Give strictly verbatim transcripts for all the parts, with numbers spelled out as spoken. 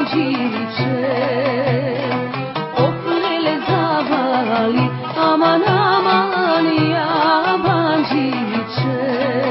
banđiće, oplele zavali, aman, aman, ja banđiće.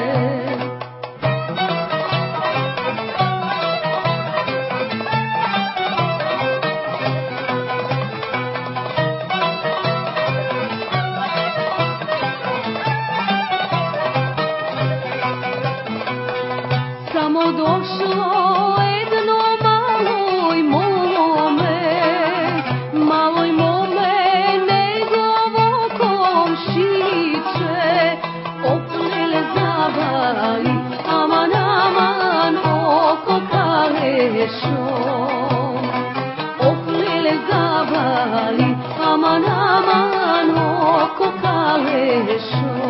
Samo došlo jedno maloj mome, maloj mome njegovo komšiće, oplele zavali, aman, aman, oko kalešo. Oplele zavali, aman, aman, oko kalešo.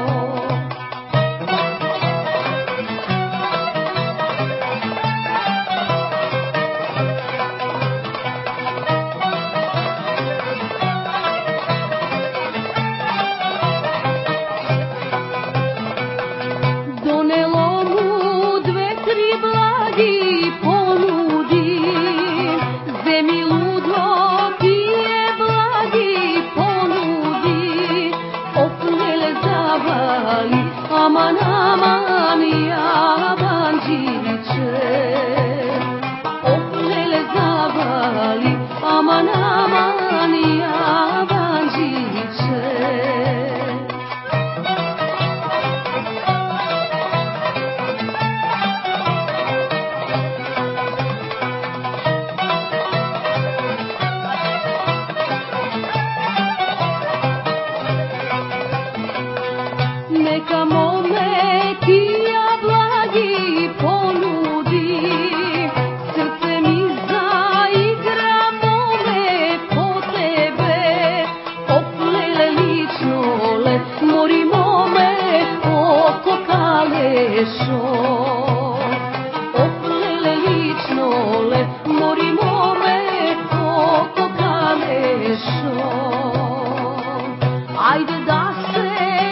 Donelo mu dve, tri blagi ponudi, zemi ludo pije blagi ponudi, oplele zavali, aman, aman, ja banđiće, oplele zavali, aman, aman, ja banđiće. Neka mome tija blagi ponudi, srce mi zaigra mome po tebe, oplele ličnole, mori mome oko kalešo. Oplele ličnole, mori mome oko kalešo. Ajde da se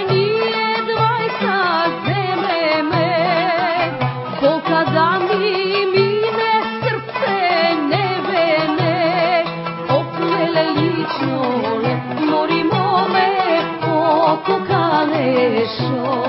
kada mi mine srce nevene, oplele ličnole, mori mome oko kalešo.